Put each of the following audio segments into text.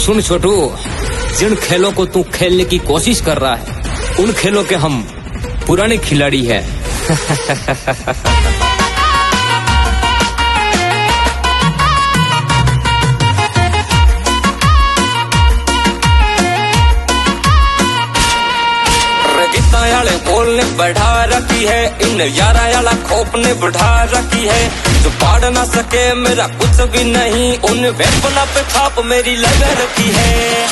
सुन छोटू, जिन खेलों को तू खेलने की कोशिश कर रहा है उन खेलों के हम पुराने खिलाड़ी हैं। याले बोल ने बढ़ा रखी है, इन यारा याला खोप ने बढ़ा रखी है। जो पाड़ ना सके मेरा कुछ भी नहीं, उन वेपना पे छाप मेरी लगा रखी है।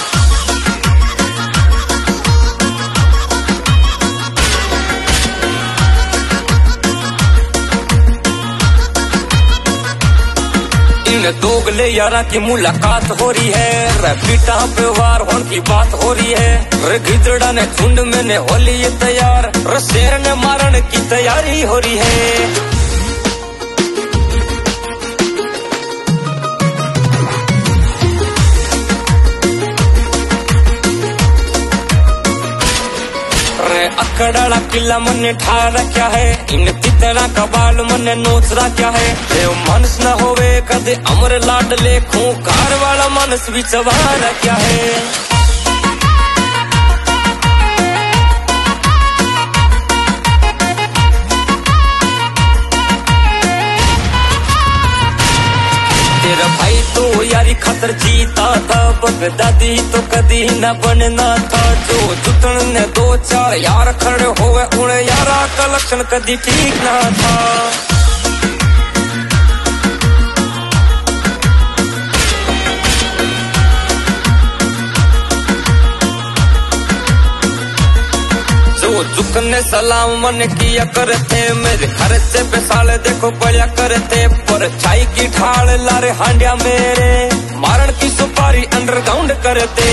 इन दोगले यारा की मुलाकात हो रही है, पीटा पे वार होने की बात हो रही है। गिदड़ा ने झुंड में ने होली ये तैयार, शेर ने मारने की तैयारी हो रही है। अकड़ाला किला मने ठार क्या है, इन तितरा का बाल मने नोचरा क्या है। देव मनस न होवे कदे अमर लाड ले खूंखार वाला मनस भी सवार क्या है। तेरा भाई तो यारी खतर जीता था, बगदादी तो कदी न बनना था। जो जुटन ने दो चार यार खड़े होवे उन्हें यारा का लक्षण कदी ठीक ना था। झुकने सलाम मन किया करते, मेरे खर्चे पे साले देखो बलिया करते। पर छाई की ढाल लारे हांडिया मेरे, मारण की सुपारी अंडरग्राउंड करते।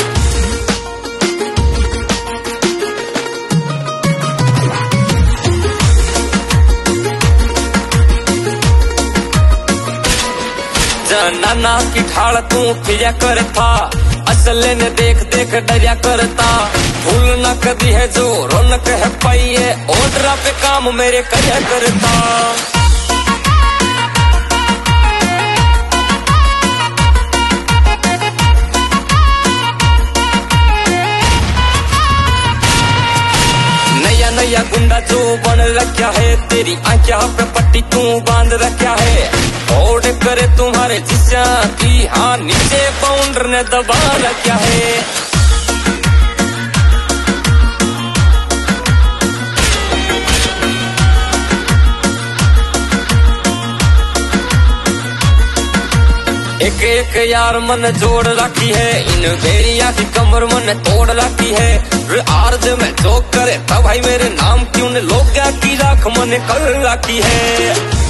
नाना की ढाल तू फिरिया करता, असल ने देख देख डरिया करता। भूल न कदी है जो रौनक है पाइए, ओडरा पे काम मेरे करया करता। नया नया गुंडा जो बन रखा है, तेरी आंखों पे पट्टी तू बांध रखा है। ओड करे तुम्हारे जिस्सा की हाँ, नीचे बाउंडर ने दबा रखा है। एक एक यार मन जोड़ रखी है, इन बेरिया की कमर मन तोड़ रखी है। आर्ज में जो करे तब भाई मेरे नाम क्यों ने लोग की राख मन कर रखी है।